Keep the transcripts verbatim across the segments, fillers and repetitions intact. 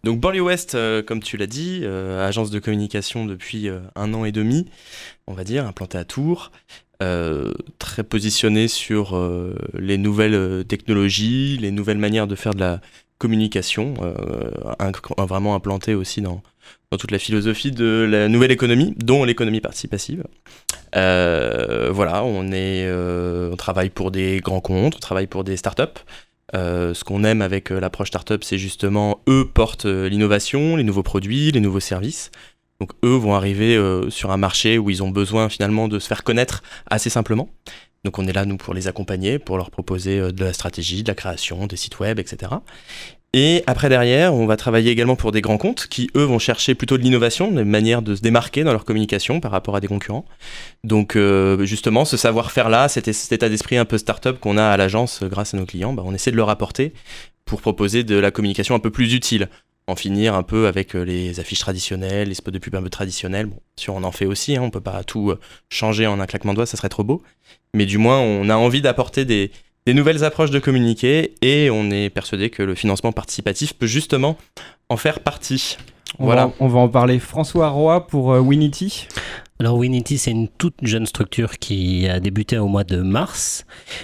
Donc Banlieue Ouest, euh, comme tu l'as dit, euh, agence de communication depuis euh, un an et demi, on va dire, implantée à Tours, euh, très positionnée sur euh, les nouvelles technologies, les nouvelles manières de faire de la communication, euh, un, un, vraiment implantée aussi dans, dans toute la philosophie de la nouvelle économie, dont l'économie participative. Euh, voilà, on, est, euh, on travaille pour des grands comptes, on travaille pour des startups. Euh, ce qu'on aime avec euh, l'approche startup, c'est justement, eux portent euh, l'innovation, les nouveaux produits, les nouveaux services. Donc eux vont arriver euh, sur un marché où ils ont besoin finalement de se faire connaître assez simplement. Donc on est là, nous, pour les accompagner, pour leur proposer euh, de la stratégie, de la création, des sites web, et cetera. Et après, derrière, on va travailler également pour des grands comptes qui, eux, vont chercher plutôt de l'innovation, une manière de se démarquer dans leur communication par rapport à des concurrents. Donc, euh, justement, ce savoir-faire-là, cet, cet état d'esprit un peu start-up qu'on a à l'agence grâce à nos clients, bah, on essaie de leur apporter pour proposer de la communication un peu plus utile. En finir un peu avec les affiches traditionnelles, les spots de pub un peu traditionnels. Bon, sûr, on en fait aussi, hein, on peut pas tout changer en un claquement de doigts, ça serait trop beau. Mais du moins, on a envie d'apporter des... des nouvelles approches de communiquer et on est persuadé que le financement participatif peut justement en faire partie. On, voilà. va, on va en parler. François Roy pour euh, Winity. Alors Winity, c'est une toute jeune structure qui a débuté au mois de mars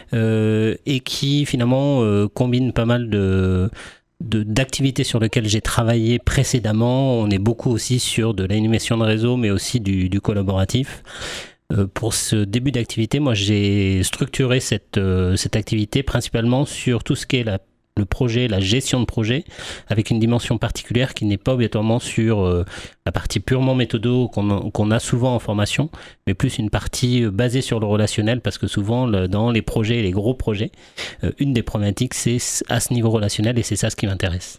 euh, et qui finalement euh, combine pas mal de... De, d'activités sur lesquelles j'ai travaillé précédemment. On est beaucoup aussi sur de l'animation de réseau, mais aussi du, du collaboratif. Euh, pour ce début d'activité, moi j'ai structuré cette, euh, cette activité principalement sur tout ce qui est la, le projet, la gestion de projet, avec une dimension particulière qui n'est pas obligatoirement sur euh, la partie purement méthodo qu'on a, qu'on a souvent en formation, mais plus une partie basée sur le relationnel, parce que souvent le, dans les projets, les gros projets, euh, une des problématiques c'est à ce niveau relationnel et c'est ça ce qui m'intéresse.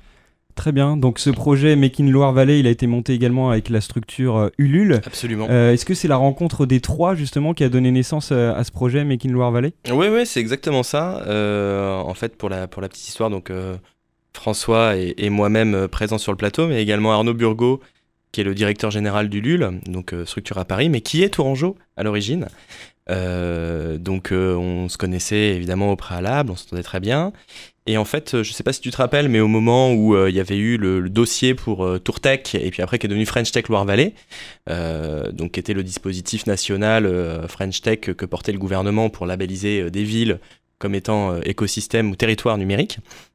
Très bien, donc ce projet Make in Loire Valley, il a été monté également avec la structure euh, Ulule. Absolument. Euh, est-ce que c'est la rencontre des trois justement qui a donné naissance à, à ce projet Make in Loire Valley ? Oui, oui, c'est exactement ça. Euh, en fait, pour la, pour la petite histoire, donc, euh, François et, et moi-même euh, présents sur le plateau, mais également Arnaud Burgot, qui est le directeur général d'Ulule, donc euh, structure à Paris, mais qui est tourangeau à l'origine. Euh, donc euh, on se connaissait évidemment au préalable, on s'entendait très bien. Et en fait, euh, je sais pas si tu te rappelles, mais au moment où il euh, y avait eu le, le dossier pour euh, TourTech, et puis après qui est devenu French Tech Loire Valley, euh, donc qui était le dispositif national euh, French Tech que portait le gouvernement pour labelliser euh, des villes comme étant euh, écosystème ou territoire numérique.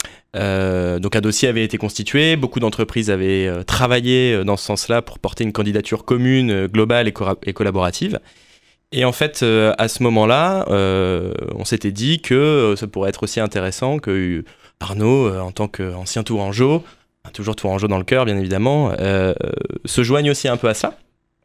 Euh, donc un dossier avait été constitué, beaucoup d'entreprises avaient euh, travaillé euh, dans ce sens-là pour porter une candidature commune, euh, globale et, co- et collaborative. Et en fait, euh, à ce moment-là, euh, on s'était dit que euh, ça pourrait être aussi intéressant que euh, Arnaud, euh, en tant qu'ancien tourangeau, toujours tourangeau dans le cœur bien évidemment, euh, se joigne aussi un peu à ça.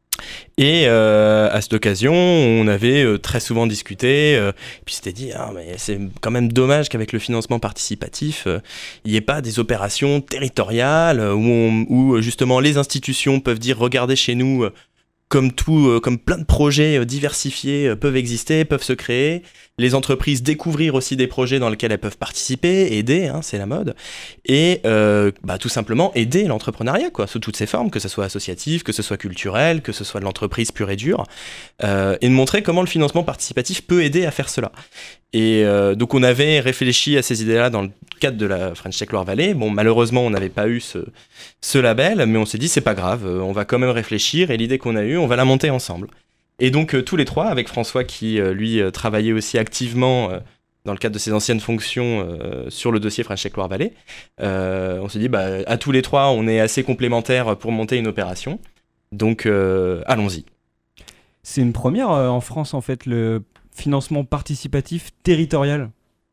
Et euh, à cette occasion, on avait euh, très souvent discuté, euh, et puis s'était dit, ah, mais c'est quand même dommage qu'avec le financement participatif, euh, il n'y ait pas des opérations territoriales euh, où, on, où justement les institutions peuvent dire, regardez chez nous, euh, comme tout, euh, comme plein de projets euh, diversifiés euh, peuvent exister, peuvent se créer. Les entreprises découvrir aussi des projets dans lesquels elles peuvent participer, aider, hein, c'est la mode. Et euh, bah, tout simplement aider l'entrepreneuriat, quoi, sous toutes ses formes, que ce soit associatif, que ce soit culturel, que ce soit de l'entreprise pure et dure. Euh, et de montrer comment le financement participatif peut aider à faire cela. Et euh, donc on avait réfléchi à ces idées-là dans le cadre de la French Tech Loire Valley. Bon, malheureusement, on n'avait pas eu ce, ce label, mais on s'est dit, c'est pas grave, on va quand même réfléchir, et l'idée qu'on a eue, on va la monter ensemble. Et donc euh, tous les trois, avec François qui, euh, lui, euh, travaillait aussi activement euh, dans le cadre de ses anciennes fonctions euh, sur le dossier French Tech Loire Valley, euh, on s'est dit, bah, à tous les trois, on est assez complémentaires pour monter une opération, donc euh, allons-y. C'est une première euh, en France, en fait, le financement participatif territorial.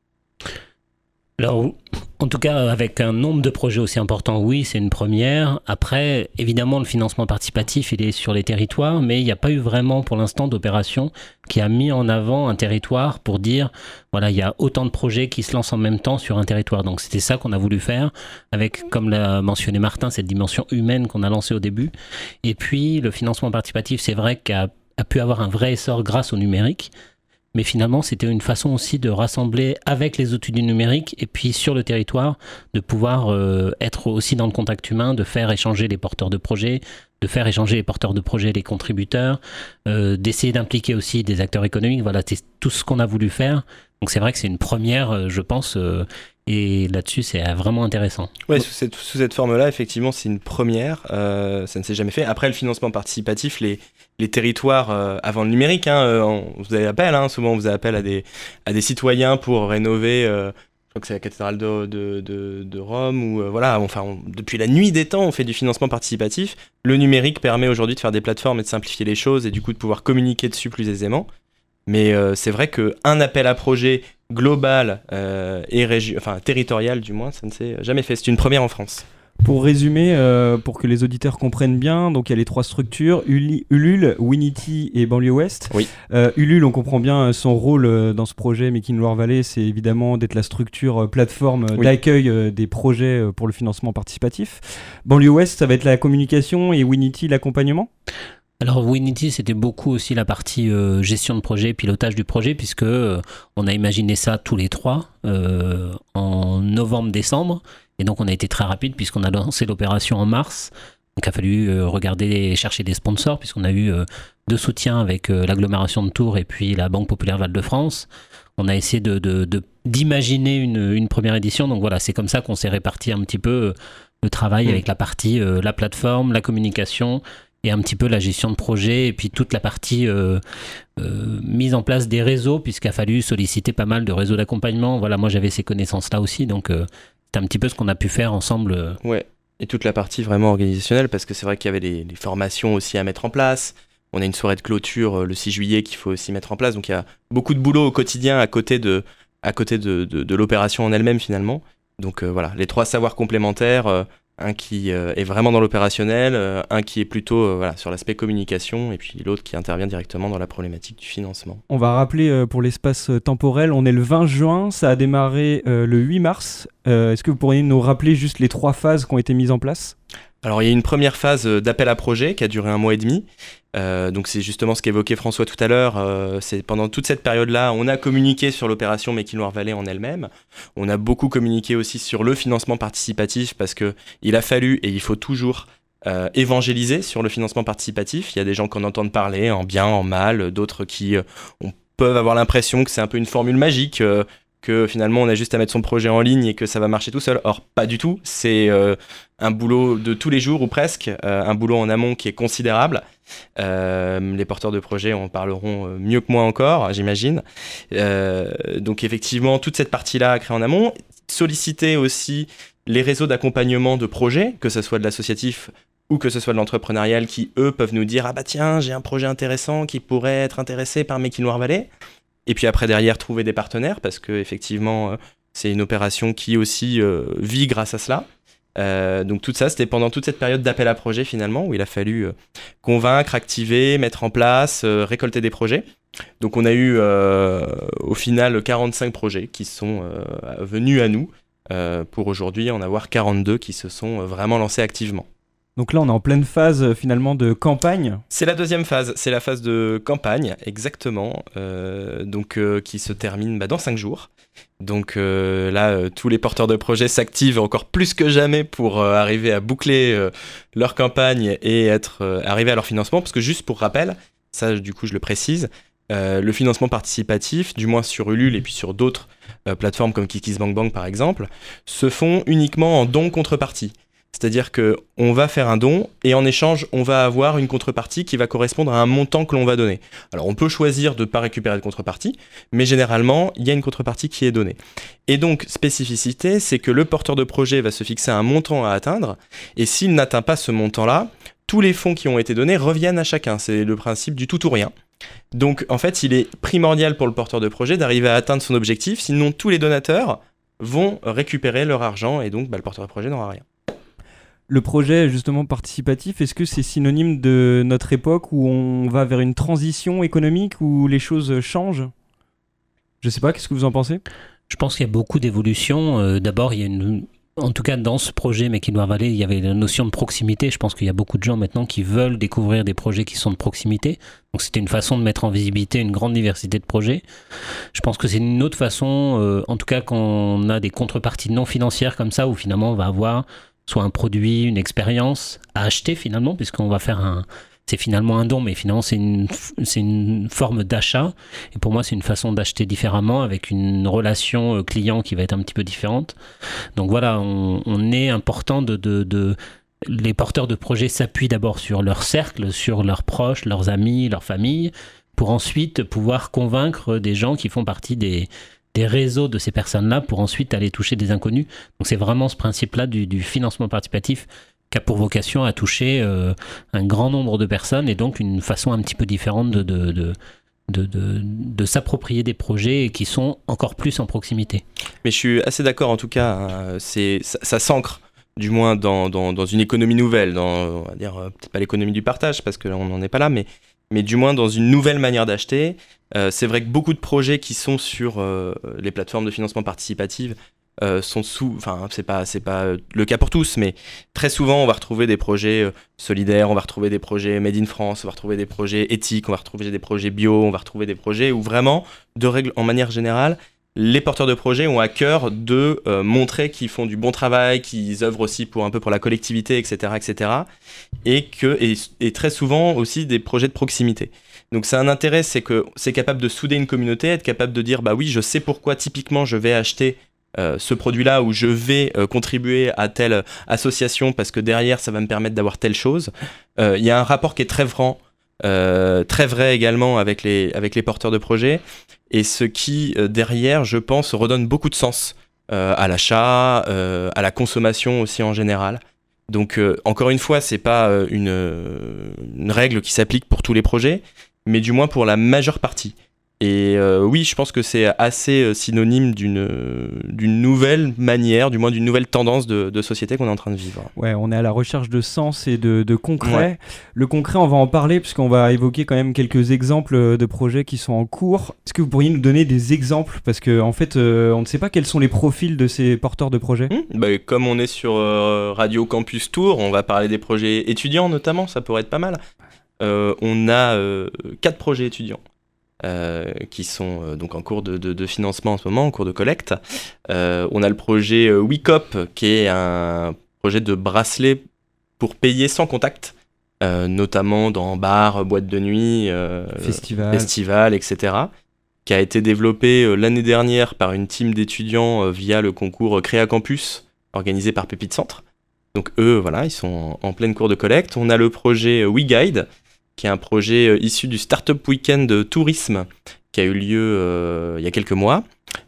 Alors, en tout cas, avec un nombre de projets aussi important, oui, c'est une première. Après, évidemment, le financement participatif, il est sur les territoires, mais il n'y a pas eu vraiment, pour l'instant, d'opération qui a mis en avant un territoire pour dire, voilà, il y a autant de projets qui se lancent en même temps sur un territoire. Donc, c'était ça qu'on a voulu faire, avec, comme l'a mentionné Martin, cette dimension humaine qu'on a lancée au début. Et puis, le financement participatif, c'est vrai qu'a a pu avoir un vrai essor grâce au numérique. Mais finalement, c'était une façon aussi de rassembler avec les outils du numérique et puis sur le territoire, de pouvoir euh, être aussi dans le contact humain, de faire échanger les porteurs de projets, de faire échanger les porteurs de projets, les contributeurs, euh, d'essayer d'impliquer aussi des acteurs économiques. Voilà, c'est tout ce qu'on a voulu faire. Donc c'est vrai que c'est une première, je pense, euh, Et là-dessus, c'est vraiment intéressant. Oui, sous cette, sous cette forme-là, effectivement, c'est une première. Euh, ça ne s'est jamais fait. Après, le financement participatif, les, les territoires euh, avant le numérique, hein, euh, on, vous avez appel, hein, souvent on vous a appel à des, à des citoyens pour rénover, euh, je crois que c'est la cathédrale de, de, de, de Rome, ou euh, voilà, enfin, on, depuis la nuit des temps, on fait du financement participatif. Le numérique permet aujourd'hui de faire des plateformes et de simplifier les choses et du coup de pouvoir communiquer dessus plus aisément. Mais euh, c'est vrai qu'un appel à projet global euh, et régi- enfin, territorial, du moins, ça ne s'est jamais fait. C'est une première en France. Pour résumer, euh, pour que les auditeurs comprennent bien, donc il y a les trois structures, Uli- Ulule, Winity et Banlieue Ouest. Oui. Euh, Ulule, on comprend bien son rôle euh, dans ce projet Make in Loire Valley, c'est évidemment d'être la structure euh, plateforme euh, Oui. d'accueil euh, des projets euh, pour le financement participatif. Banlieue Ouest, ça va être la communication et Winity, l'accompagnement. Alors Winity, c'était beaucoup aussi la partie euh, gestion de projet, pilotage du projet, puisque euh, on a imaginé ça tous les trois euh, en novembre-décembre, et donc on a été très rapide puisqu'on a lancé l'opération en mars. Donc il a fallu euh, regarder et chercher des sponsors, puisqu'on a eu euh, deux soutiens avec euh, l'agglomération de Tours et puis la Banque Populaire Val-de-France. On a essayé de, de, de, d'imaginer une, une première édition, donc voilà, c'est comme ça qu'on s'est réparti un petit peu euh, le travail mmh. avec la partie, euh, la plateforme, la communication, et un petit peu la gestion de projet et puis toute la partie euh, euh, mise en place des réseaux, puisqu'il a fallu solliciter pas mal de réseaux d'accompagnement. Voilà, moi j'avais ces connaissances-là aussi, donc euh, c'est un petit peu ce qu'on a pu faire ensemble. Euh. Ouais, et toute la partie vraiment organisationnelle, parce que c'est vrai qu'il y avait les, les formations aussi à mettre en place. On a une soirée de clôture euh, le six juillet qu'il faut aussi mettre en place, donc il y a beaucoup de boulot au quotidien à côté de, à côté de, de, de l'opération en elle-même finalement. Donc euh, voilà, les trois savoirs complémentaires, euh, un qui euh, est vraiment dans l'opérationnel, euh, un qui est plutôt euh, voilà, sur l'aspect communication, et puis l'autre qui intervient directement dans la problématique du financement. On va rappeler euh, pour l'espace euh, temporel, on est le vingt juin, ça a démarré euh, le huit mars. Euh, est-ce que vous pourriez nous rappeler juste les trois phases qui ont été mises en place ? Alors il y a une première phase d'appel à projet qui a duré un mois et demi. Euh, donc c'est justement ce qu'évoquait François tout à l'heure. Euh, c'est pendant toute cette période-là, on a communiqué sur l'opération Make in Loire Valley en elle-même. On a beaucoup communiqué aussi sur le financement participatif parce que il a fallu et il faut toujours euh, évangéliser sur le financement participatif. Il y a des gens qui en entendent parler en bien, en mal, d'autres qui euh, on, peuvent avoir l'impression que c'est un peu une formule magique. Euh, que finalement on a juste à mettre son projet en ligne et que ça va marcher tout seul. Or, pas du tout. C'est euh, un boulot de tous les jours ou presque, euh, un boulot en amont qui est considérable. Euh, les porteurs de projets en parleront mieux que moi encore, j'imagine. Euh, donc effectivement, toute cette partie-là à créer en amont. Solliciter aussi les réseaux d'accompagnement de projets, que ce soit de l'associatif ou que ce soit de l'entrepreneurial, qui eux peuvent nous dire « Ah bah tiens, j'ai un projet intéressant qui pourrait être intéressé par Make in Loire Valley ». Et puis après, derrière, trouver des partenaires, parce qu'effectivement, euh, c'est une opération qui aussi euh, vit grâce à cela. Euh, donc tout ça, c'était pendant toute cette période d'appel à projet, finalement, où il a fallu euh, convaincre, activer, mettre en place, euh, récolter des projets. Donc on a eu, euh, au final, quarante-cinq projets qui sont euh, venus à nous, euh, pour aujourd'hui en avoir quarante-deux qui se sont vraiment lancés activement. Donc là, on est en pleine phase euh, finalement de campagne. C'est la deuxième phase, c'est la phase de campagne, exactement, euh, donc euh, qui se termine bah, dans cinq jours. Donc euh, là, euh, tous les porteurs de projets s'activent encore plus que jamais pour euh, arriver à boucler euh, leur campagne et être euh, arriver à leur financement, parce que juste pour rappel, ça du coup je le précise, euh, le financement participatif, du moins sur Ulule et puis sur d'autres euh, plateformes comme KissKissBankBank par exemple, se font uniquement en don contrepartie. C'est-à-dire qu'on va faire un don et en échange, on va avoir une contrepartie qui va correspondre à un montant que l'on va donner. Alors, on peut choisir de ne pas récupérer de contrepartie, mais généralement, il y a une contrepartie qui est donnée. Et donc, spécificité, c'est que le porteur de projet va se fixer un montant à atteindre et s'il n'atteint pas ce montant-là, tous les fonds qui ont été donnés reviennent à chacun. C'est le principe du tout ou rien. Donc, en fait, il est primordial pour le porteur de projet d'arriver à atteindre son objectif, sinon tous les donateurs vont récupérer leur argent et donc bah, le porteur de projet n'aura rien. Le projet justement participatif, est-ce que c'est synonyme de notre époque où on va vers une transition économique, où les choses changent ? Je sais pas, qu'est-ce que vous en pensez ? Je pense qu'il y a beaucoup d'évolutions. Euh, d'abord, il y a une... en tout cas dans ce projet Make in Loire Valley, il y avait la notion de proximité. Je pense qu'il y a beaucoup de gens maintenant qui veulent découvrir des projets qui sont de proximité. Donc c'était une façon de mettre en visibilité une grande diversité de projets. Je pense que c'est une autre façon, euh, en tout cas quand on a des contreparties non financières comme ça, où finalement on va avoir soit un produit, une expérience à acheter finalement, puisqu'on va faire un, c'est finalement un don, mais finalement c'est une, c'est une forme d'achat. Et pour moi, c'est une façon d'acheter différemment, avec une relation client qui va être un petit peu différente. Donc voilà, on, on est important de, de, de... Les porteurs de projets s'appuient d'abord sur leur cercle, sur leurs proches, leurs amis, leur famille, pour ensuite pouvoir convaincre des gens qui font partie des, des réseaux de ces personnes-là, pour ensuite aller toucher des inconnus. Donc c'est vraiment ce principe-là du, du financement participatif qui a pour vocation à toucher euh, un grand nombre de personnes, et donc une façon un petit peu différente de, de, de, de, de, de s'approprier des projets qui sont encore plus en proximité. Mais je suis assez d'accord, en tout cas, hein, c'est, ça, ça s'ancre du moins dans, dans, dans une économie nouvelle, dans, on va dire, peut-être pas l'économie du partage, parce qu'on n'en est pas là, mais, mais du moins dans une nouvelle manière d'acheter. Euh, c'est vrai que beaucoup de projets qui sont sur euh, les plateformes de financement participatif Euh, sont sous, enfin c'est pas c'est pas le cas pour tous, mais très souvent on va retrouver des projets euh, solidaires, on va retrouver des projets made in France, on va retrouver des projets éthiques, on va retrouver des projets bio, on va retrouver des projets où vraiment, de règle, en manière générale, les porteurs de projets ont à cœur de euh, montrer qu'ils font du bon travail, qu'ils œuvrent aussi pour un peu pour la collectivité, et cetera, et cetera, et que et, et très souvent aussi des projets de proximité. Donc c'est un intérêt, c'est que c'est capable de souder une communauté, être capable de dire bah oui, je sais pourquoi typiquement je vais acheter Euh, ce produit-là, où je vais euh, contribuer à telle association parce que derrière ça va me permettre d'avoir telle chose. Il euh, y a un rapport qui est très franc, euh, très vrai également avec les, avec les porteurs de projets, et ce qui euh, derrière, je pense, redonne beaucoup de sens euh, à l'achat, euh, à la consommation aussi en général. Donc euh, encore une fois, c'est pas euh, une, une règle qui s'applique pour tous les projets, mais du moins pour la majeure partie. Et euh, oui, je pense que c'est assez euh, synonyme d'une, euh, d'une nouvelle manière, du moins d'une nouvelle tendance de, de société qu'on est en train de vivre. Ouais, on est à la recherche de sens et de, de concret. Ouais. Le concret, on va en parler puisqu'on va évoquer quand même quelques exemples de projets qui sont en cours. Est-ce que vous pourriez nous donner des exemples ? Parce qu'en en fait, euh, on ne sait pas quels sont les profils de ces porteurs de projets. Mmh, bah, comme on est sur euh, Radio Campus Tour, on va parler des projets étudiants notamment, ça pourrait être pas mal. Euh, on a euh, quatre projets étudiants. Euh, qui sont euh, donc en cours de, de, de financement en ce moment, en cours de collecte. Euh, on a le projet euh, WeCop, qui est un projet de bracelet pour payer sans contact, euh, notamment dans bars, boîtes de nuit, euh, Festival. festivals, et cetera, qui a été développé euh, l'année dernière par une team d'étudiants euh, via le concours Créa Campus, organisé par Pépite Centre. Donc eux, voilà, ils sont en, en pleine cours de collecte. On a le projet euh, WeGuide, qui est un projet euh, issu du Startup Weekend de tourisme qui a eu lieu euh, il y a quelques mois.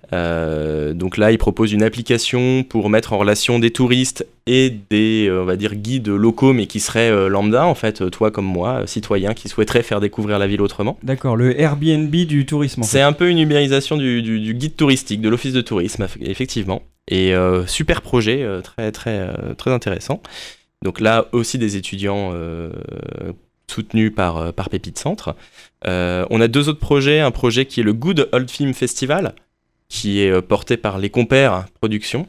Euh, donc là, il propose une application pour mettre en relation des touristes et des, euh, on va dire, guides locaux, mais qui seraient euh, lambda, en fait, toi comme moi, citoyens qui souhaiteraient faire découvrir la ville autrement. D'accord, le Airbnb du tourisme. En C'est fait. un peu une ubérisation du, du, du guide touristique, de l'office de tourisme, effectivement. Et euh, super projet, euh, très, très, euh, très intéressant. Donc là aussi des étudiants euh, soutenu par, par Pépite Centre. Euh, on a deux autres projets, un projet qui est le Good Old Film Festival, qui est porté par les Compères Productions.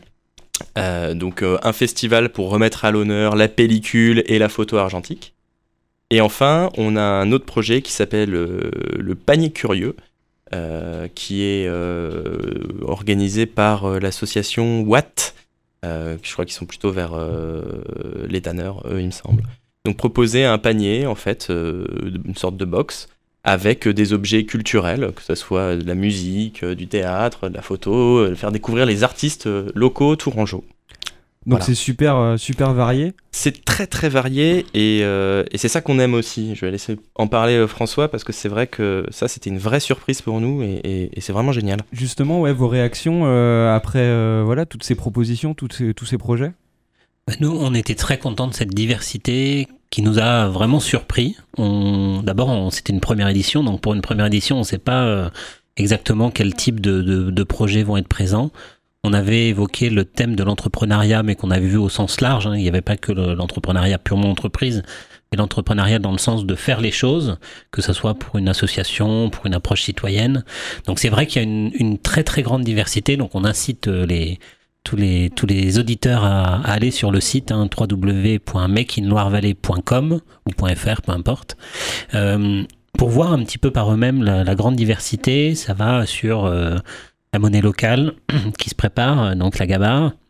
Euh, donc euh, un festival pour remettre à l'honneur la pellicule et la photo argentique. Et enfin, on a un autre projet qui s'appelle euh, le Panier Curieux, euh, qui est euh, organisé par euh, l'association Watt. Euh, je crois qu'ils sont plutôt vers euh, les tanneurs, eux, il me semble. Donc proposer un panier, en fait, euh, une sorte de box, avec des objets culturels, que ce soit de la musique, du théâtre, de la photo, euh, faire découvrir les artistes locaux tourangeaux. Donc Voilà. c'est super, euh, super varié. C'est très très varié et, euh, et c'est ça qu'on aime aussi. Je vais laisser en parler euh, François parce que c'est vrai que ça c'était une vraie surprise pour nous et, et, et c'est vraiment génial. Justement, ouais, vos réactions euh, après euh, voilà, toutes ces propositions, toutes ces, tous ces projets ? Nous, on était très contents de cette diversité qui nous a vraiment surpris. On, d'abord, on, c'était une première édition, donc pour une première édition, on ne sait pas euh, exactement quel type de, de, de projets vont être présents. On avait évoqué le thème de l'entrepreneuriat, mais qu'on avait vu au sens large. Hein. Il n'y avait pas que le, l'entrepreneuriat purement entreprise, mais l'entrepreneuriat dans le sens de faire les choses, que ce soit pour une association, pour une approche citoyenne. Donc c'est vrai qu'il y a une, une très très grande diversité, donc on incite les... Tous les, tous les auditeurs à, à aller sur le site hein, w w w point make in loire valley point com ou .fr, peu importe, euh, pour voir un petit peu par eux-mêmes la, la grande diversité. Ça va sur euh, la monnaie locale qui se prépare, donc la gabar.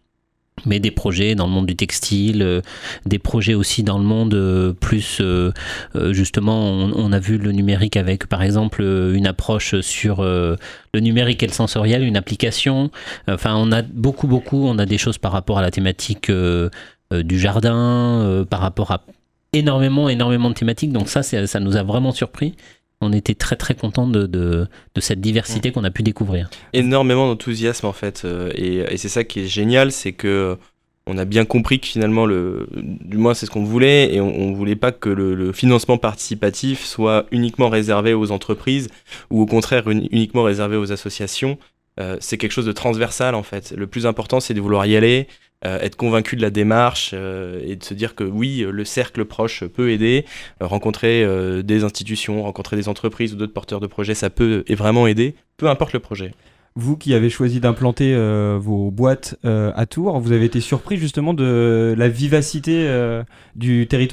mais des projets dans le monde du textile, euh, des projets aussi dans le monde euh, plus, euh, euh, justement, on, on a vu le numérique avec, par exemple, euh, une approche sur euh, le numérique et le sensoriel, une application. Enfin, on a beaucoup, beaucoup, on a des choses par rapport à la thématique euh, euh, du jardin, euh, par rapport à énormément, énormément de thématiques. Donc ça, ça nous a vraiment surpris. On était très très contents de, de, de cette diversité mmh. qu'on a pu découvrir. Énormément d'enthousiasme en fait, euh, et, et c'est ça qui est génial, c'est que on a bien compris que finalement, le, du moins c'est ce qu'on voulait, et on ne voulait pas que le, le financement participatif soit uniquement réservé aux entreprises, ou au contraire un, uniquement réservé aux associations. Euh, c'est quelque chose de transversal en fait. Le plus important, c'est de vouloir y aller, euh, être convaincu de la démarche euh, et de se dire que oui, le cercle proche peut aider, euh, rencontrer euh, des institutions, rencontrer des entreprises ou d'autres porteurs de projets, ça peut et vraiment aider, peu importe le projet. Vous qui avez choisi d'implanter euh, vos boîtes euh, à Tours, vous avez été surpris justement de la vivacité euh, du territoire ?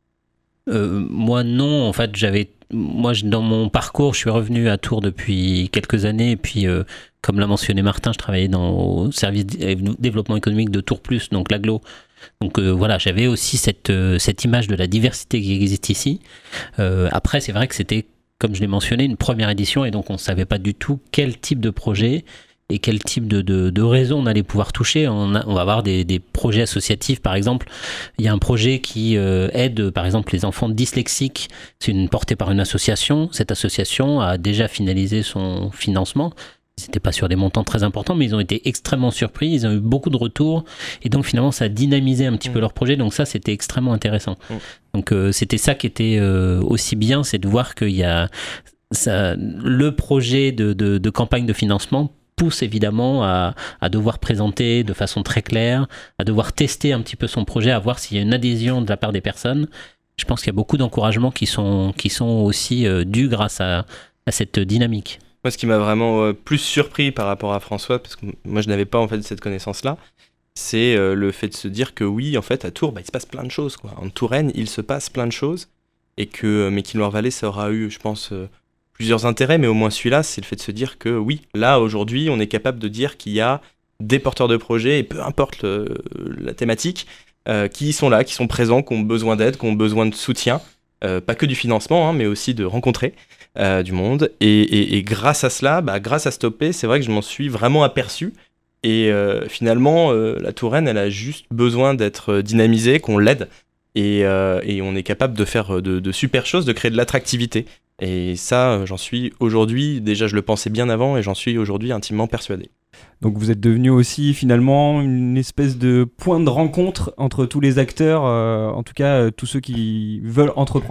euh, Moi non, en fait j'avais... Moi, dans mon parcours, je suis revenu à Tours depuis quelques années. Et puis, euh, comme l'a mentionné Martin, je travaillais dans le service développement économique de Tours Plus, donc l'Aglo. Donc euh, voilà, j'avais aussi cette, euh, cette image de la diversité qui existe ici. Euh, après, c'est vrai que c'était, comme je l'ai mentionné, une première édition. Et donc, on ne savait pas du tout quel type de projet et quel type de, de, de réseau on allait pouvoir toucher. On, a, on va avoir des, des projets associatifs, par exemple. Il y a un projet qui euh, aide, par exemple, les enfants dyslexiques. C'est une, porté par une association. Cette association a déjà finalisé son financement. Ils n'étaient pas sur des montants très importants, mais ils ont été extrêmement surpris. Ils ont eu beaucoup de retours. Et donc, finalement, ça a dynamisé un petit mmh. peu leur projet. Donc ça, c'était extrêmement intéressant. Mmh. Donc, euh, c'était ça qui était euh, aussi bien, c'est de voir qu'il y a ça, le projet de, de, de campagne de financement pousse évidemment à, à devoir présenter de façon très claire, à devoir tester un petit peu son projet, à voir s'il y a une adhésion de la part des personnes. Je pense qu'il y a beaucoup d'encouragements qui sont, qui sont aussi euh, dus grâce à, à cette dynamique. Moi, ce qui m'a vraiment euh, plus surpris par rapport à François, parce que moi je n'avais pas en fait cette connaissance-là, c'est euh, le fait de se dire que oui, en fait, à Tours, bah, il se passe plein de choses, quoi. En Touraine, il se passe plein de choses, et que Meckine-Loire-Vallée, ça aura eu, je pense... Euh, plusieurs intérêts, mais au moins celui-là, c'est le fait de se dire que oui, là, aujourd'hui, on est capable de dire qu'il y a des porteurs de projets, et peu importe le, la thématique, euh, qui sont là, qui sont présents, qui ont besoin d'aide, qui ont besoin de soutien, euh, pas que du financement, hein, mais aussi de rencontrer euh, du monde. Et, et, et grâce à cela, bah, grâce à Stopé, c'est vrai que je m'en suis vraiment aperçu. Et euh, finalement, euh, la Touraine, elle a juste besoin d'être dynamisée, qu'on l'aide, et, euh, et on est capable de faire de, de super choses, de créer de l'attractivité. Et ça, j'en suis aujourd'hui, déjà je le pensais bien avant, et j'en suis aujourd'hui intimement persuadé. Donc vous êtes devenu aussi finalement une espèce de point de rencontre entre tous les acteurs, euh, en tout cas euh, tous ceux qui veulent entreprendre ?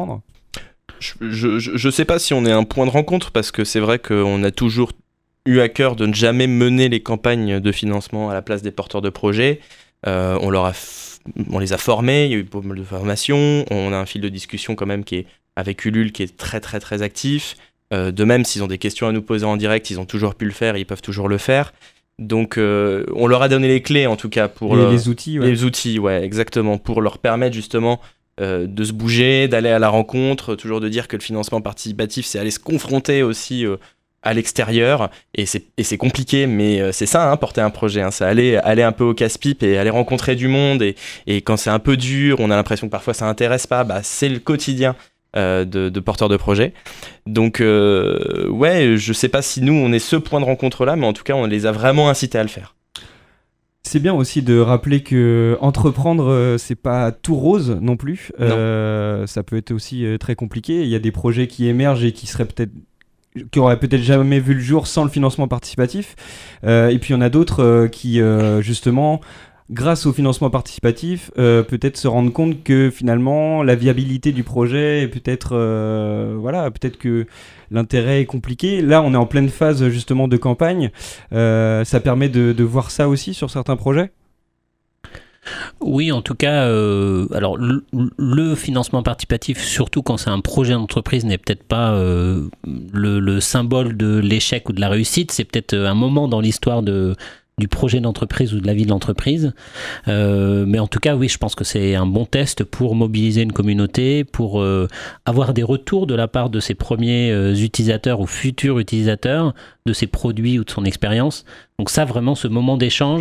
Je, je, je sais pas si on est un point de rencontre, parce que c'est vrai qu'on a toujours eu à cœur de ne jamais mener les campagnes de financement à la place des porteurs de projets. Euh, on, leur a f... on les a formés, il y a eu pas mal de formations, on a un fil de discussion quand même qui est avec Ulule qui est très très très actif. Euh, de même, s'ils ont des questions à nous poser en direct, ils ont toujours pu le faire, ils peuvent toujours le faire. Donc euh, on leur a donné les clés en tout cas pour les, le... les outils, ouais. les outils, ouais, exactement, pour leur permettre justement euh, de se bouger, d'aller à la rencontre, toujours de dire que le financement participatif, c'est aller se confronter aussi euh, à l'extérieur, et c'est, et c'est compliqué, mais euh, c'est ça, hein, porter un projet, hein, c'est aller, aller un peu au casse-pipe et aller rencontrer du monde, et, et quand c'est un peu dur, on a l'impression que parfois ça intéresse pas, bah, c'est le quotidien euh, de, de porteurs de projets. Donc euh, ouais, je sais pas si nous on est ce point de rencontre là, mais en tout cas on les a vraiment incités à le faire. C'est bien aussi de rappeler que entreprendre, euh, c'est pas tout rose non plus. Euh, ça peut être aussi euh, très compliqué. Il y a des projets qui émergent et qui seraient peut-être qui auraient peut-être jamais vu le jour sans le financement participatif. Euh, et puis il y en a d'autres euh, qui, euh, justement, grâce au financement participatif, euh, peut-être se rendent compte que finalement la viabilité du projet est peut-être, euh, voilà, peut-être que l'intérêt est compliqué. Là, on est en pleine phase justement de campagne. Euh, ça permet de, de voir ça aussi sur certains projets. Oui, en tout cas, euh, alors le, le financement participatif, surtout quand c'est un projet d'entreprise, n'est peut-être pas euh, le, le symbole de l'échec ou de la réussite. C'est peut-être un moment dans l'histoire de, du projet d'entreprise ou de la vie de l'entreprise. Euh, mais en tout cas, oui, je pense que c'est un bon test pour mobiliser une communauté, pour euh, avoir des retours de la part de ses premiers euh, utilisateurs ou futurs utilisateurs de ses produits ou de son expérience. Donc ça, vraiment, ce moment d'échange,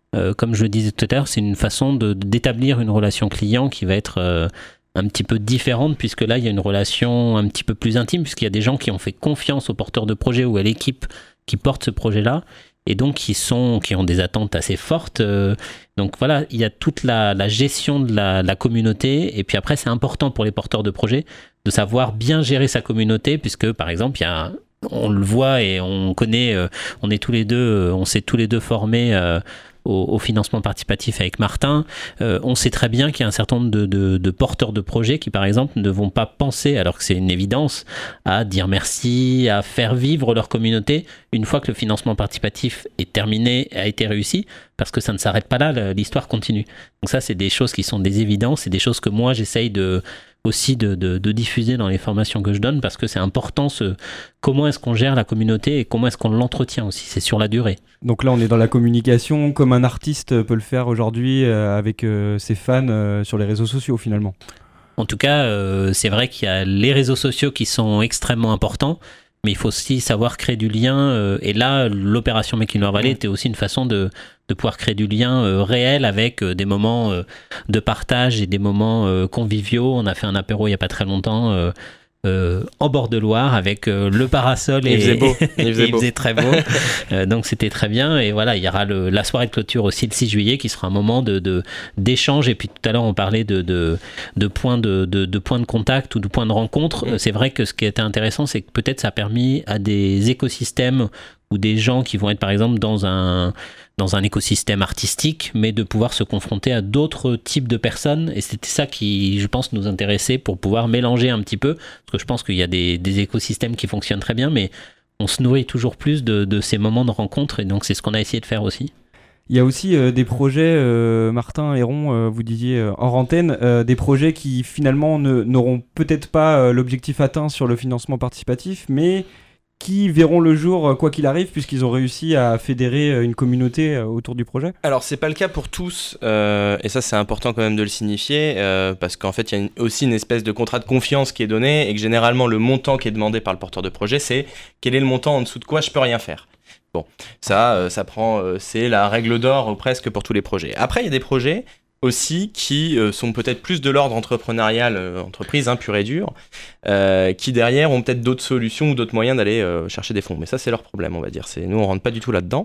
euh, comme je le disais tout à l'heure, c'est une façon de, d'établir une relation client qui va être euh, un petit peu différente, puisque là, il y a une relation un petit peu plus intime, puisqu'il y a des gens qui ont fait confiance au porteur de projet ou à l'équipe qui porte ce projet-là, et donc qui, sont, qui ont des attentes assez fortes. Euh, donc voilà, il y a toute la, la gestion de la, la communauté, et puis après, c'est important pour les porteurs de projet de savoir bien gérer sa communauté, puisque par exemple, il y a, on le voit et on connaît, euh, on est tous les deux, on s'est tous les deux formés euh, Au, au financement participatif avec Martin, euh, on sait très bien qu'il y a un certain nombre de, de, de porteurs de projets qui, par exemple, ne vont pas penser, alors que c'est une évidence, à dire merci, à faire vivre leur communauté une fois que le financement participatif est terminé, a été réussi, parce que ça ne s'arrête pas là, l'histoire continue. Donc ça, c'est des choses qui sont des évidences, c'est des choses que moi, j'essaye de aussi de, de, de diffuser dans les formations que je donne, parce que c'est important ce, comment est-ce qu'on gère la communauté et comment est-ce qu'on l'entretient aussi, c'est sur la durée. Donc là on est dans la communication comme un artiste peut le faire aujourd'hui euh, avec euh, ses fans euh, sur les réseaux sociaux finalement. En tout cas euh, c'est vrai qu'il y a les réseaux sociaux qui sont extrêmement importants, mais il faut aussi savoir créer du lien euh, et là l'opération Make in Loire Valley était aussi une façon de, de pouvoir créer du lien euh, réel avec euh, des moments euh, de partage et des moments euh, conviviaux. On a fait un apéro il n'y a pas très longtemps euh, Euh, en bord de Loire avec euh, le parasol et il faisait beau, il faisait, il faisait très beau euh, donc c'était très bien et voilà il y aura le, la soirée de clôture aussi le six juillet qui sera un moment de, de, d'échange et puis tout à l'heure on parlait de, de, de points de, de, de points de contact ou de points de rencontre. mmh. C'est vrai que ce qui était intéressant c'est que peut-être ça a permis à des écosystèmes ou des gens qui vont être par exemple dans un dans un écosystème artistique, mais de pouvoir se confronter à d'autres types de personnes. Et c'était ça qui, je pense, nous intéressait pour pouvoir mélanger un petit peu. Parce que je pense qu'il y a des, des écosystèmes qui fonctionnent très bien, mais on se nourrit toujours plus de, de ces moments de rencontre. Et donc, c'est ce qu'on a essayé de faire aussi. Il y a aussi euh, des projets, euh, Martin Héron, euh, vous disiez euh, hors antenne, euh, des projets qui finalement ne, n'auront peut-être pas euh, l'objectif atteint sur le financement participatif, mais qui verront le jour quoi qu'il arrive puisqu'ils ont réussi à fédérer une communauté autour du projet. Alors c'est pas le cas pour tous euh, et ça c'est important quand même de le signifier euh, parce qu'en fait il y a une, aussi une espèce de contrat de confiance qui est donné et que généralement le montant qui est demandé par le porteur de projet c'est quel est le montant en dessous de quoi je peux rien faire. Bon, ça, euh, ça prend, euh, c'est la règle d'or euh, presque pour tous les projets. Après il y a des projets aussi qui euh, sont peut-être plus de l'ordre entrepreneurial, euh, entreprise hein, pure et dure, euh, qui derrière ont peut-être d'autres solutions ou d'autres moyens d'aller euh, chercher des fonds. Mais ça, c'est leur problème, on va dire. C'est, nous, on rentre pas du tout là-dedans.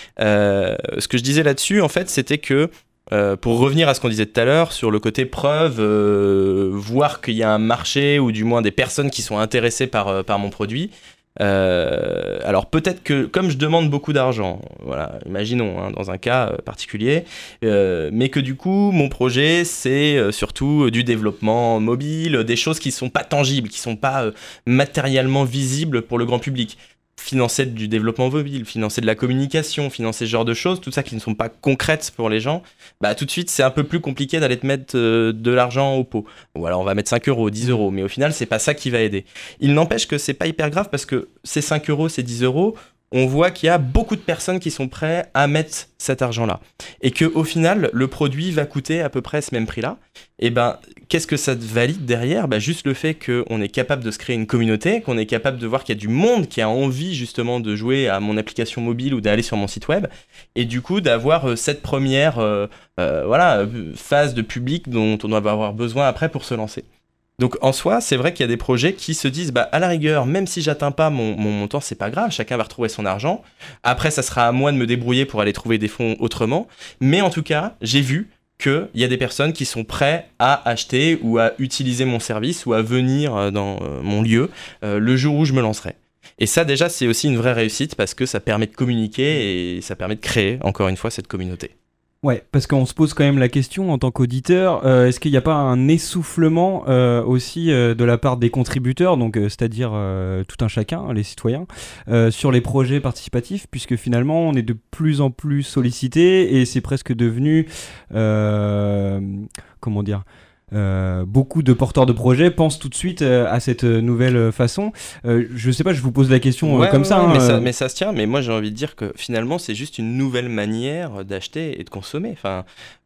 Euh, ce que je disais là-dessus, en fait, c'était que, euh, pour revenir à ce qu'on disait tout à l'heure, sur le côté preuve, euh, voir qu'il y a un marché ou du moins des personnes qui sont intéressées par, euh, par mon produit, Euh, alors peut-être que comme je demande beaucoup d'argent, voilà, imaginons hein, dans un cas euh, particulier, euh, mais que du coup mon projet c'est euh, surtout euh, du développement mobile, des choses qui sont pas tangibles, qui sont pas euh, matériellement visibles pour le grand public. Financer du développement mobile, financer de la communication, financer ce genre de choses, tout ça qui ne sont pas concrètes pour les gens, bah tout de suite c'est un peu plus compliqué d'aller te mettre euh, de l'argent au pot. Ou alors on va mettre cinq euros, dix euros, mais au final c'est pas ça qui va aider. Il n'empêche que c'est pas hyper grave parce que ces cinq euros, ces dix euros, on voit qu'il y a beaucoup de personnes qui sont prêtes à mettre cet argent-là. Et qu'au final, le produit va coûter à peu près ce même prix-là. Et ben, qu'est-ce que ça valide derrière ? Ben, juste le fait qu'on est capable de se créer une communauté, qu'on est capable de voir qu'il y a du monde qui a envie justement de jouer à mon application mobile ou d'aller sur mon site web. Et du coup, d'avoir euh, cette première euh, euh, voilà, phase de public dont on doit avoir besoin après pour se lancer. Donc en soi, c'est vrai qu'il y a des projets qui se disent bah, à la rigueur, même si j'atteins pas mon, mon montant, c'est pas grave, chacun va retrouver son argent. Après, ça sera à moi de me débrouiller pour aller trouver des fonds autrement. Mais en tout cas, j'ai vu qu'il y a des personnes qui sont prêtes à acheter ou à utiliser mon service ou à venir dans euh, mon lieu euh, le jour où je me lancerai. Et ça, déjà, c'est aussi une vraie réussite parce que ça permet de communiquer et ça permet de créer, encore une fois, cette communauté. Ouais, parce qu'on se pose quand même la question en tant qu'auditeur, euh, est-ce qu'il n'y a pas un essoufflement euh, aussi euh, de la part des contributeurs, donc euh, c'est-à-dire euh, tout un chacun, les citoyens, euh, sur les projets participatifs, puisque finalement on est de plus en plus sollicité et c'est presque devenu, euh, comment dire, Euh, beaucoup de porteurs de projets pensent tout de suite euh, à cette nouvelle façon. Euh, je sais pas, je vous pose la question ouais, euh, comme ouais, ça, ouais, hein, mais euh... ça. Mais ça se tient. Mais moi, j'ai envie de dire que finalement, c'est juste une nouvelle manière d'acheter et de consommer. Enfin,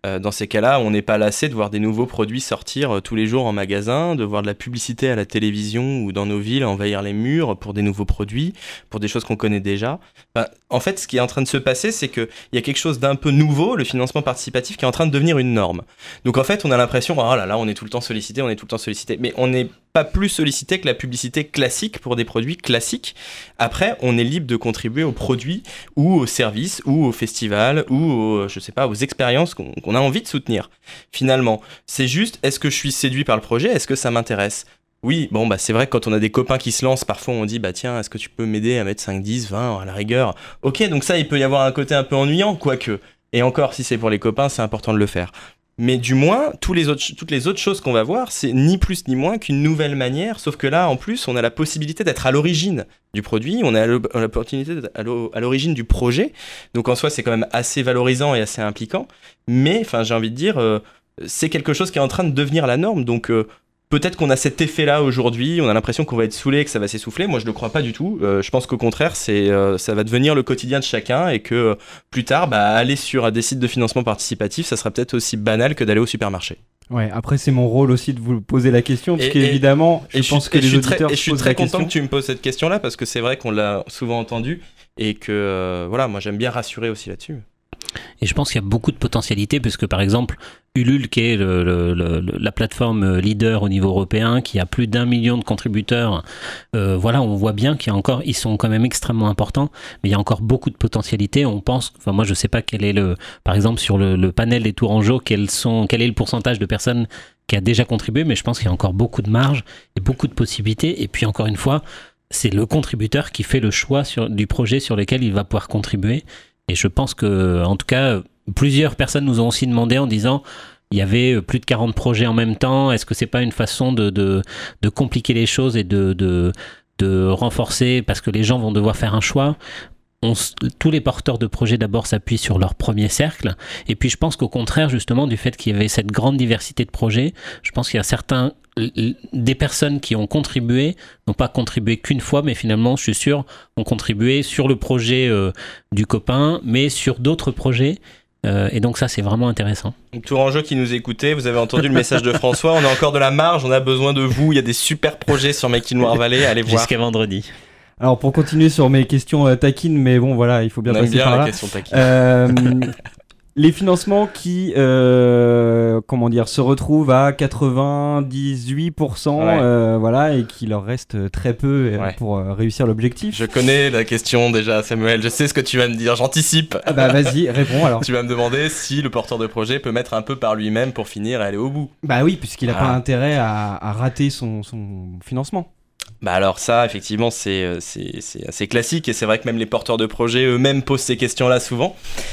Euh, dans ces cas-là, on n'est pas lassé de voir des nouveaux produits sortir euh, tous les jours en magasin, de voir de la publicité à la télévision ou dans nos villes envahir les murs pour des nouveaux produits, pour des choses qu'on connaît déjà. Enfin, en fait, ce qui est en train de se passer, c'est qu'il y a quelque chose d'un peu nouveau, le financement participatif, qui est en train de devenir une norme. Donc en fait, on a l'impression, oh là là, on est tout le temps sollicité, on est tout le temps sollicité, mais on n'est pas plus sollicité que la publicité classique pour des produits classiques. Après, on est libre de contribuer aux produits ou aux services ou aux festivals ou aux, je sais pas, aux expériences qu'on, qu'on a envie de soutenir. Finalement, c'est juste, est-ce que je suis séduit par le projet ? Est-ce que ça m'intéresse ? Oui, bon, bah c'est vrai que quand on a des copains qui se lancent, parfois on dit, bah tiens, est-ce que tu peux m'aider à mettre cinq, dix, vingt à la rigueur ? Ok, donc ça, il peut y avoir un côté un peu ennuyant, quoique. Et encore, si c'est pour les copains, c'est important de le faire. Mais du moins, tous les autres, toutes les autres choses qu'on va voir, c'est ni plus ni moins qu'une nouvelle manière, sauf que là, en plus, on a la possibilité d'être à l'origine du produit, on a l'opportunité d'être à l'origine du projet, donc en soi, c'est quand même assez valorisant et assez impliquant, mais enfin, j'ai envie de dire, euh, c'est quelque chose qui est en train de devenir la norme, donc euh, peut-être qu'on a cet effet-là aujourd'hui, on a l'impression qu'on va être saoulé, que ça va s'essouffler. Moi, je ne le crois pas du tout. Euh, je pense qu'au contraire, c'est, euh, ça va devenir le quotidien de chacun et que euh, plus tard, bah, aller sur des sites de financement participatif, ça sera peut-être aussi banal que d'aller au supermarché. Ouais, après, c'est mon rôle aussi de vous poser la question, parce et, qu'évidemment, je et pense je, que les auditeurs très, et je suis très content question. que tu me poses cette question-là, parce que c'est vrai qu'on l'a souvent entendu et que, euh, voilà, moi, j'aime bien rassurer aussi là-dessus. Et je pense qu'il y a beaucoup de potentialités, puisque par exemple, Ulule, qui est le, le, le, la plateforme leader au niveau européen, qui a plus d'un million de contributeurs, euh, voilà, on voit bien qu'il y a encore, ils sont quand même extrêmement importants, mais il y a encore beaucoup de potentialités. On pense, enfin moi je sais pas quel est le, par exemple sur le, le panel des Tourangeaux, quels sont, quel est le pourcentage de personnes qui a déjà contribué, mais je pense qu'il y a encore beaucoup de marge et beaucoup de possibilités. Et puis encore une fois, c'est le contributeur qui fait le choix sur, du projet sur lequel il va pouvoir contribuer. Et je pense que, en tout cas, plusieurs personnes nous ont aussi demandé en disant il y avait plus de quarante projets en même temps, est-ce que c'est pas une façon de, de, de compliquer les choses et de, de, de renforcer, parce que les gens vont devoir faire un choix. On, tous les porteurs de projets d'abord s'appuient sur leur premier cercle, et puis je pense qu'au contraire justement du fait qu'il y avait cette grande diversité de projets, je pense qu'il y a certains, des personnes qui ont contribué, n'ont pas contribué qu'une fois, mais finalement je suis sûr ont contribué sur le projet euh, du copain, mais sur d'autres projets. Euh, et donc ça c'est vraiment intéressant. Tourangeau qui nous écoutez, vous avez entendu le message de François, on a encore de la marge, on a besoin de vous, il y a des super projets sur Make in Loire Valley, allez voir. Jusqu'à vendredi. Alors pour continuer sur mes questions euh, taquines, mais bon voilà, il faut bien on passer bien par la là. Question taquine. Euh, les financements qui, euh, comment dire, se retrouvent à quatre-vingt-dix-huit pour cent, ouais. euh, voilà, et qui leur reste très peu euh, ouais. pour euh, réussir l'objectif. Je connais la question déjà, Samuel. Je sais ce que tu vas me dire. J'anticipe. Ah bah vas-y, réponds alors. Tu vas me demander si le porteur de projet peut mettre un peu par lui-même pour finir et aller au bout. Bah oui, puisqu'il n'a ah. pas intérêt à, à rater son, son financement. Bah alors ça, effectivement, c'est, c'est, c'est assez classique et c'est vrai que même les porteurs de projets eux-mêmes posent ces questions-là souvent.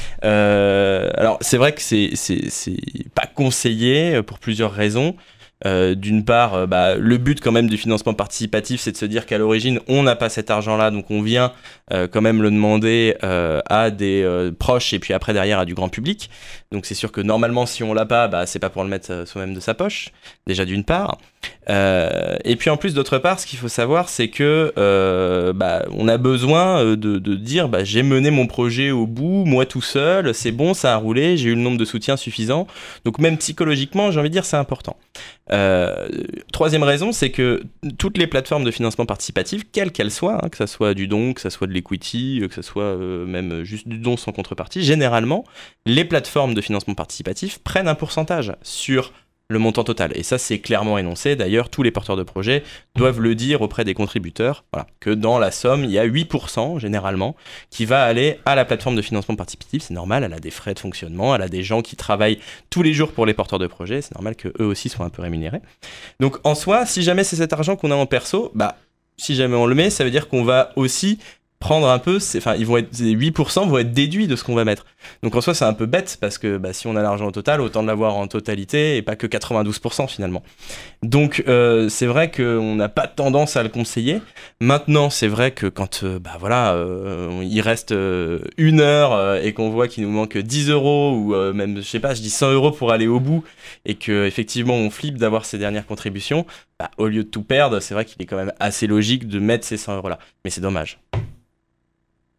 Euh, alors c'est vrai que c'est, c'est, c'est pas conseillé pour plusieurs raisons. Euh, d'une part, euh, bah, le but quand même du financement participatif, c'est de se dire qu'à l'origine, on n'a pas cet argent-là, donc on vient euh, quand même le demander euh, à des euh, proches et puis après derrière à du grand public. Donc c'est sûr que normalement, si on l'a pas, bah, c'est pas pour le mettre euh, soi-même de sa poche, déjà d'une part. Euh, et puis en plus, d'autre part, ce qu'il faut savoir, c'est que euh, bah, on a besoin de, de dire bah, j'ai mené mon projet au bout, moi tout seul, c'est bon, ça a roulé, j'ai eu le nombre de soutiens suffisant. Donc même psychologiquement, j'ai envie de dire, c'est important. Euh, troisième raison, c'est que toutes les plateformes de financement participatif, quelles qu'elles soient, hein, que ça soit du don, que ça soit de l'equity, que ça soit euh, même juste du don sans contrepartie, généralement, les plateformes de financement participatif prennent un pourcentage sur le montant total. Et ça, c'est clairement énoncé. D'ailleurs, tous les porteurs de projets doivent le dire auprès des contributeurs, voilà, que dans la somme, il y a huit pour cent, généralement, qui va aller à la plateforme de financement participatif. C'est normal, elle a des frais de fonctionnement, elle a des gens qui travaillent tous les jours pour les porteurs de projets. C'est normal qu'eux aussi soient un peu rémunérés. Donc, en soi, si jamais c'est cet argent qu'on a en perso, bah, si jamais on le met, ça veut dire qu'on va aussi prendre un peu, c'est, enfin, ils vont être, huit pour cent vont être déduits de ce qu'on va mettre. Donc en soi, c'est un peu bête parce que bah, si on a l'argent au total, autant de l'avoir en totalité et pas que quatre-vingt-douze pour cent finalement. Donc euh, c'est vrai qu'on n'a pas tendance à le conseiller. Maintenant, c'est vrai que quand euh, bah, voilà, euh, il reste euh, une heure euh, et qu'on voit qu'il nous manque dix euros ou euh, même, je sais pas, je dis cent euros pour aller au bout et qu'effectivement on flippe d'avoir ces dernières contributions, bah, au lieu de tout perdre, c'est vrai qu'il est quand même assez logique de mettre ces cent euros là. Mais c'est dommage.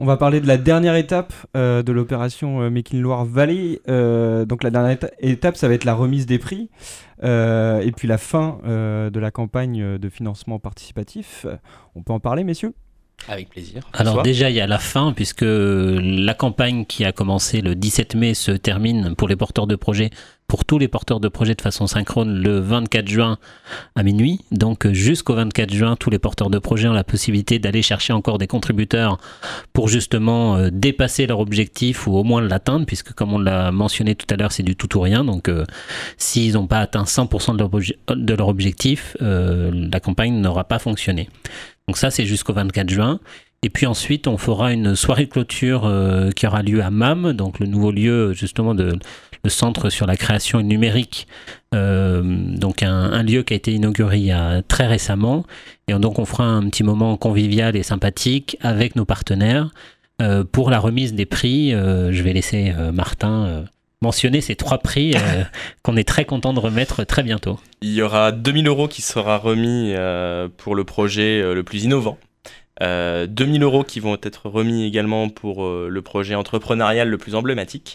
On va parler de la dernière étape euh, de l'opération euh, Make in Loire Valley. Euh, donc la dernière éta- étape, ça va être la remise des prix euh, et puis la fin euh, de la campagne de financement participatif. On peut en parler, messieurs ? Avec plaisir. Alors Bonsoir. déjà, il y a la fin, puisque la campagne qui a commencé le dix-sept mai se termine pour les porteurs de projets, pour tous les porteurs de projets de façon synchrone, le vingt-quatre juin à minuit. Donc jusqu'au vingt-quatre juin, tous les porteurs de projets ont la possibilité d'aller chercher encore des contributeurs pour justement euh, dépasser leur objectif ou au moins l'atteindre, puisque comme on l'a mentionné tout à l'heure, c'est du tout ou rien. Donc euh, s'ils n'ont pas atteint cent pour cent de leur, obje- de leur objectif, euh, la campagne n'aura pas fonctionné. Donc ça, c'est jusqu'au vingt-quatre juin. Et puis ensuite, on fera une soirée de clôture euh, qui aura lieu à M A M, donc le nouveau lieu justement de le centre sur la création numérique, euh, donc un, un lieu qui a été inauguré il y a très récemment. Et donc on fera un petit moment convivial et sympathique avec nos partenaires euh, pour la remise des prix. Euh, je vais laisser euh, Martin euh, mentionner ces trois prix euh, qu'on est très content de remettre très bientôt. Il y aura deux mille euros qui sera remis euh, pour le projet euh, le plus innovant. Euh, deux mille euros qui vont être remis également pour euh, le projet entrepreneurial le plus emblématique.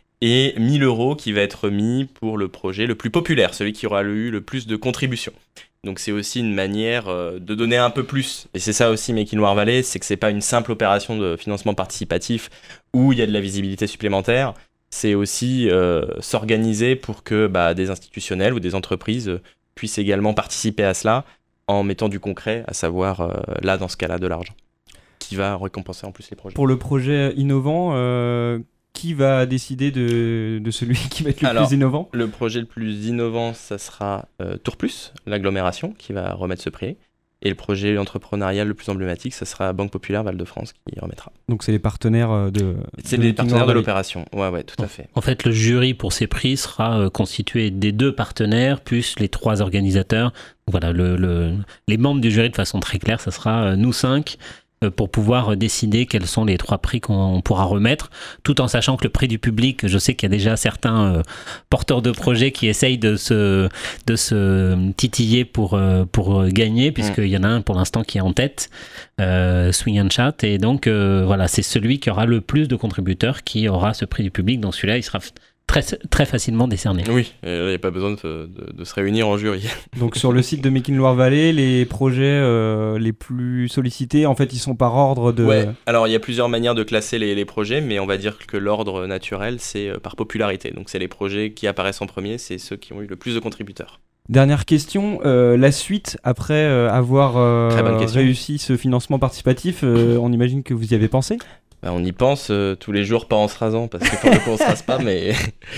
Et mille euros qui va être remis pour le projet le plus populaire, celui qui aura eu le plus de contributions. Donc c'est aussi une manière euh, de donner un peu plus. Et c'est ça aussi Make in Loire Valley, c'est que c'est pas une simple opération de financement participatif où il y a de la visibilité supplémentaire. C'est aussi euh, s'organiser pour que bah, des institutionnels ou des entreprises euh, puissent également participer à cela en mettant du concret, à savoir euh, là dans ce cas-là de l'argent, qui va récompenser en plus les projets. Pour le projet innovant, euh, qui va décider de, de celui qui va être le Alors, plus innovant ? Le projet le plus innovant, ça sera euh, Tour Plus, l'agglomération, qui va remettre ce prix. Et le projet entrepreneurial le plus emblématique, ça sera Banque Populaire Val-de-France qui remettra. Donc c'est les partenaires de... C'est de les Make in partenaires Loire de Valley. l'opération. Ouais, ouais, tout à fait. En fait, le jury pour ces prix sera euh, constitué des deux partenaires plus les trois organisateurs. Voilà, le, le, les membres du jury, de façon très claire, ça sera euh, nous cinq euh, pour pouvoir décider quels sont les trois prix qu'on pourra remettre, tout en sachant que le prix du public, je sais qu'il y a déjà certains euh, porteurs de projets qui essayent de se, de se titiller pour, euh, pour gagner, puisqu'il y en a un pour l'instant qui est en tête, euh, Swing and Chat, et donc euh, voilà, c'est celui qui aura le plus de contributeurs qui aura ce prix du public. Dans celui-là, il sera très, très facilement décerné. Oui, il n'y a pas besoin de, de, de se réunir en jury. Donc sur le site de Make in Loire Valley, les projets euh, les plus sollicités, en fait, ils sont par ordre de... Ouais, alors il y a plusieurs manières de classer les, les projets, mais on va dire que l'ordre naturel, c'est euh, par popularité. Donc c'est les projets qui apparaissent en premier, c'est ceux qui ont eu le plus de contributeurs. Dernière question, euh, la suite, après euh, avoir euh, Très bonne question. réussi ce financement participatif, euh, on imagine que vous y avez pensé ? Bah, on y pense euh, tous les jours, pas en se rasant, parce que pour le coup on se rase pas, mais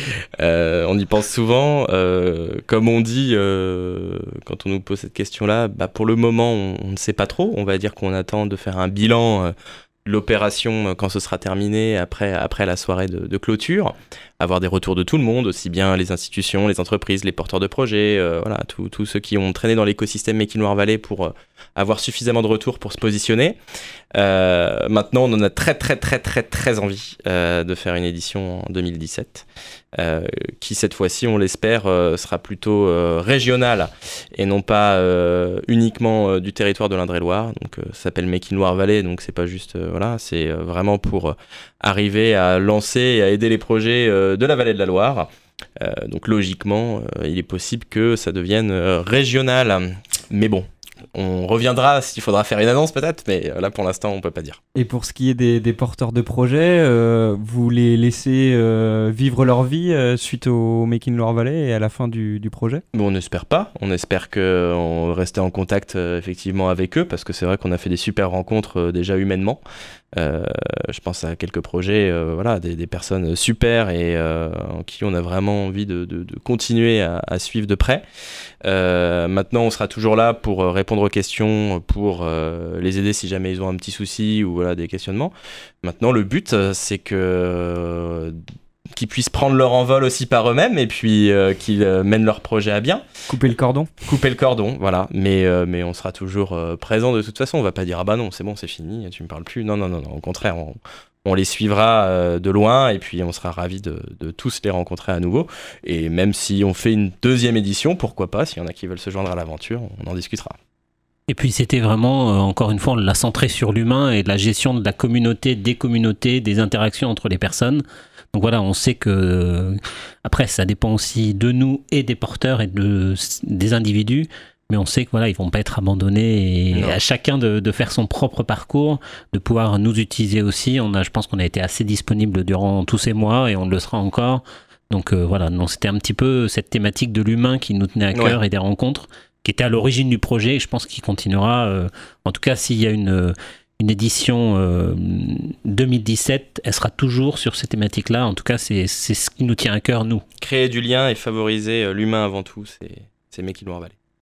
euh, on y pense souvent. Euh, comme on dit, euh, quand on nous pose cette question-là, bah, pour le moment on, on ne sait pas trop. On va dire qu'on attend de faire un bilan euh, de l'opération euh, quand ce sera terminé, après, après la soirée de, de clôture, avoir des retours de tout le monde, aussi bien les institutions, les entreprises, les porteurs de projets, euh, voilà, tous ceux qui ont traîné dans l'écosystème Make in Loire Valley pour euh, avoir suffisamment de retours pour se positionner. Euh, maintenant, on en a très très très très très envie euh, de faire une édition en deux mille dix-sept, euh, qui cette fois-ci, on l'espère, euh, sera plutôt euh, régionale et non pas euh, uniquement euh, du territoire de l'Indre-et-Loire. Donc, euh, ça s'appelle Make in Loire Valley, donc c'est pas juste, euh, voilà, c'est euh, vraiment pour euh, arriver à lancer et à aider les projets euh, de la vallée de la Loire. Euh, donc, logiquement, euh, il est possible que ça devienne euh, régional, mais bon. On reviendra s'il faudra faire une annonce peut-être, mais là pour l'instant on peut pas dire. Et pour ce qui est des, des porteurs de projets, euh, vous les laissez euh, vivre leur vie euh, suite au Make in Loire Valley et à la fin du, du projet ? Bon, on n'espère pas, on espère qu'on va rester en contact euh, effectivement avec eux, parce que c'est vrai qu'on a fait des super rencontres euh, déjà humainement. Euh, je pense à quelques projets, euh, voilà, des, des personnes super et euh, en qui on a vraiment envie de, de, de continuer à, à suivre de près. Euh, maintenant, on sera toujours là pour répondre aux questions, pour euh, les aider si jamais ils ont un petit souci ou voilà, des questionnements. Maintenant, le but, c'est que euh, qu'ils puissent prendre leur envol aussi par eux-mêmes et puis euh, qu'ils euh, mènent leur projet à bien. Couper le cordon. Couper le cordon, voilà. Mais, euh, mais on sera toujours euh, présent de toute façon. On va pas dire « Ah bah non, c'est bon, c'est fini, tu me parles plus ». Non, non, non, non. Au contraire, on, on les suivra euh, de loin et puis on sera ravis de, de tous les rencontrer à nouveau. Et même si on fait une deuxième édition, pourquoi pas, s'il y en a qui veulent se joindre à l'aventure, on en discutera. Et puis c'était vraiment, euh, encore une fois, on l'a centré sur l'humain et la gestion de la communauté, des communautés, des interactions entre les personnes. Donc voilà, on sait que, euh, après, ça dépend aussi de nous et des porteurs et de, des individus, mais on sait que voilà, ils vont pas être abandonnés et Non. à chacun de, de faire son propre parcours, de pouvoir nous utiliser aussi. On a, je pense qu'on a été assez disponible durant tous ces mois et on le sera encore. Donc euh, voilà, non, c'était un petit peu cette thématique de l'humain qui nous tenait à cœur Ouais. et des rencontres qui était à l'origine du projet et je pense qu'il continuera. Euh, en tout cas, s'il y a une, une édition euh, deux mille dix-sept, elle sera toujours sur ces thématiques-là. En tout cas, c'est, c'est ce qui nous tient à cœur, nous. Créer du lien et favoriser euh, l'humain avant tout, c'est, c'est mes qui l'ont avalé.